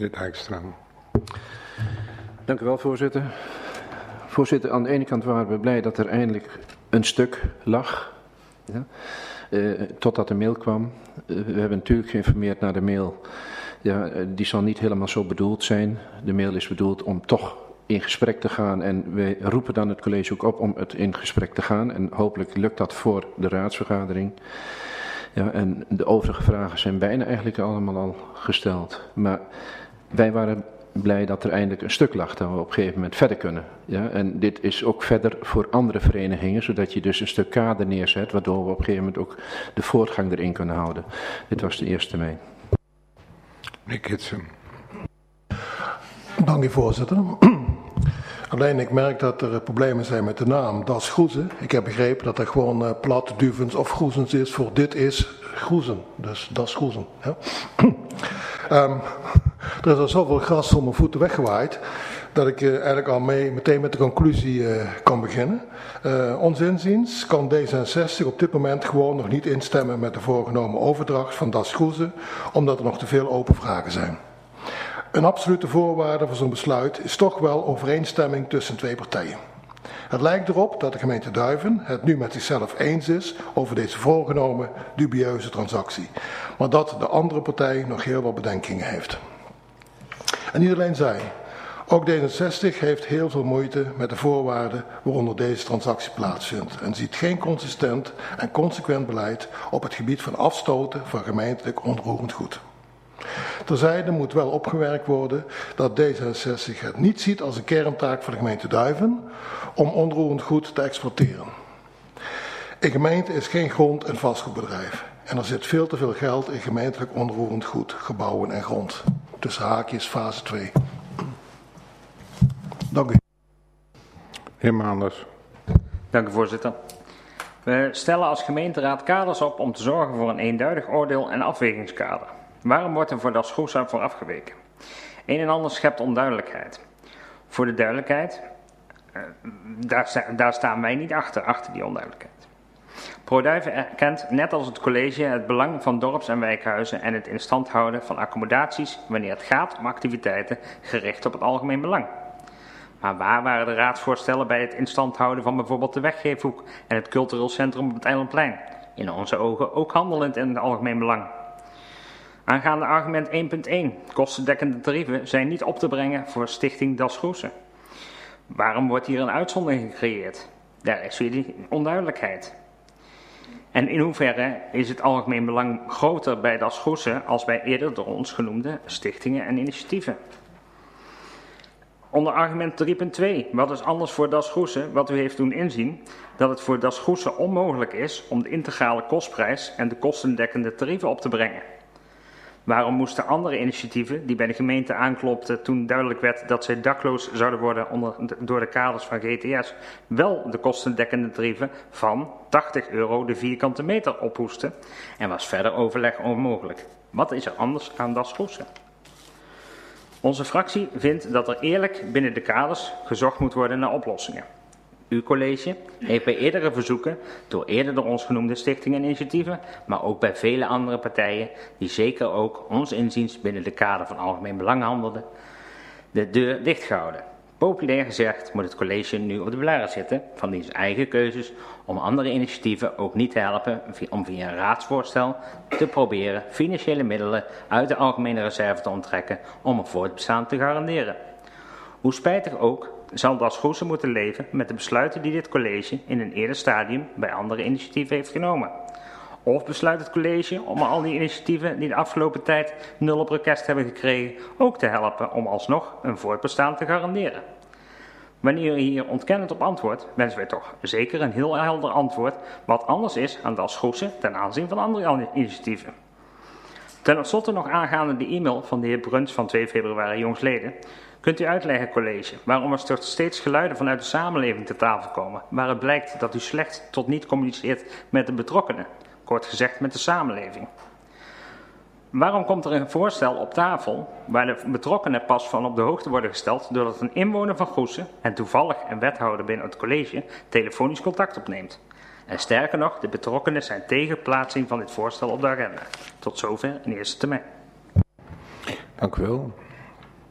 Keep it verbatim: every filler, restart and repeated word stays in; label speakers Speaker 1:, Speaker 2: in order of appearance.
Speaker 1: Meneer Dijkstra.
Speaker 2: Dank u wel, voorzitter. Voorzitter, aan de ene kant waren we blij dat er eindelijk een stuk lag, ja, uh, totdat de mail kwam. Uh, we hebben natuurlijk geïnformeerd naar de mail. Ja, uh, die zal niet helemaal zo bedoeld zijn. De mail is bedoeld om toch in gesprek te gaan en wij roepen dan het college ook op om het in gesprek te gaan en hopelijk lukt dat voor de raadsvergadering. Ja, en de overige vragen zijn bijna eigenlijk allemaal al gesteld. Maar wij waren blij dat er eindelijk een stuk lag dat we op een gegeven moment verder kunnen. Ja, en dit is ook verder voor andere verenigingen, zodat je dus een stuk kader neerzet, waardoor we op een gegeven moment ook de voortgang erin kunnen houden. Dit was de eerste termijn.
Speaker 1: Meneer Kitsen.
Speaker 3: Dank u, voorzitter. Alleen ik merk dat er problemen zijn met de naam. Dat is Goezen. Ik heb begrepen dat dat gewoon uh, plat, duvens of Goezens is voor dit is Goezen. Dus dat is Goezen. Ja. um, er is al zoveel gras voor mijn voeten weggewaaid dat ik uh, eigenlijk al mee, meteen met de conclusie uh, kan beginnen. Uh, ons inziens kan D zesenzestig op dit moment gewoon nog niet instemmen met de voorgenomen overdracht van Das Goezen, omdat er nog te veel open vragen zijn. Een absolute voorwaarde voor zo'n besluit is toch wel overeenstemming tussen twee partijen. Het lijkt erop dat de gemeente Duiven het nu met zichzelf eens is over deze voorgenomen dubieuze transactie, maar dat de andere partij nog heel wat bedenkingen heeft. En niet alleen zij, ook D zesenzestig heeft heel veel moeite met de voorwaarden waaronder deze transactie plaatsvindt en ziet geen consistent en consequent beleid op het gebied van afstoten van gemeentelijk onroerend goed. Terzijde moet wel opgewerkt worden dat D zesenzestig het niet ziet als een kerntaak van de gemeente Duiven om onroerend goed te exploiteren. Een gemeente is geen grond- en vastgoedbedrijf en er zit veel te veel geld in gemeentelijk onroerend goed, gebouwen en grond. Tussen haakjes fase twee. Dank u.
Speaker 1: Heer Maanders.
Speaker 4: Dank u, voorzitter. We stellen als gemeenteraad kaders op om te zorgen voor een eenduidig oordeel en afwegingskader. Waarom wordt er voor Das Goezen voor afgeweken? Een en ander schept onduidelijkheid. Voor de duidelijkheid, uh, daar, sta, daar staan wij niet achter, achter die onduidelijkheid. ProDuiven erkent, net als het college, het belang van dorps- en wijkhuizen en het in stand houden van accommodaties wanneer het gaat om activiteiten gericht op het algemeen belang. Maar waar waren de raadsvoorstellen bij het in stand houden van bijvoorbeeld de Weggeefhoek en het cultureel centrum op het Eilandplein? In onze ogen ook handelend in het algemeen belang. Aangaande argument één punt één, kostendekkende tarieven zijn niet op te brengen voor Stichting Das Goezen. Waarom wordt hier een uitzondering gecreëerd? Daar is weer die onduidelijkheid. En in hoeverre is het algemeen belang groter bij Das Goezen als bij eerder door ons genoemde stichtingen en initiatieven? Onder argument drie punt twee, wat is anders voor Das Goezen, wat u heeft doen inzien dat het voor Das Goezen onmogelijk is om de integrale kostprijs en de kostendekkende tarieven op te brengen. Waarom moesten andere initiatieven die bij de gemeente aanklopten toen duidelijk werd dat zij dakloos zouden worden onder de, door de kaders van G T S wel de kostendekkende tarieven van tachtig euro de vierkante meter ophoesten en was verder overleg onmogelijk? Wat is er anders aan Das Goezen? Onze fractie vindt dat er eerlijk binnen de kaders gezocht moet worden naar oplossingen. Uw college heeft bij eerdere verzoeken, door eerder door ons genoemde stichtingen en initiatieven, maar ook bij vele andere partijen, die zeker ook ons inziens binnen de kader van algemeen belang handelden, de deur dichtgehouden. Populair gezegd moet het college nu op de blaren zitten van diens eigen keuzes om andere initiatieven ook niet te helpen om via een raadsvoorstel te proberen financiële middelen uit de algemene reserve te onttrekken om een voortbestaan te garanderen. Hoe spijtig ook, zal Das Goezen moeten leven met de besluiten die dit college in een eerder stadium bij andere initiatieven heeft genomen. Of besluit het college om al die initiatieven die de afgelopen tijd nul op request hebben gekregen ook te helpen om alsnog een voortbestaan te garanderen. Wanneer u hier ontkennend op antwoordt, wensen wij toch zeker een heel helder antwoord wat anders is aan Das Goezen ten aanzien van andere initiatieven. Ten slotte nog aangaande de e-mail van de heer Bruns van twee februari jongsleden. Kunt u uitleggen, college, waarom er steeds geluiden vanuit de samenleving te tafel komen, waar het blijkt dat u slecht tot niet communiceert met de betrokkenen, kort gezegd met de samenleving? Waarom komt er een voorstel op tafel waar de betrokkenen pas van op de hoogte worden gesteld doordat een inwoner van Goezen en toevallig een wethouder binnen het college telefonisch contact opneemt? En sterker nog, de betrokkenen zijn tegen plaatsing van dit voorstel op de agenda. Tot zover in eerste termijn.
Speaker 1: Dank u wel.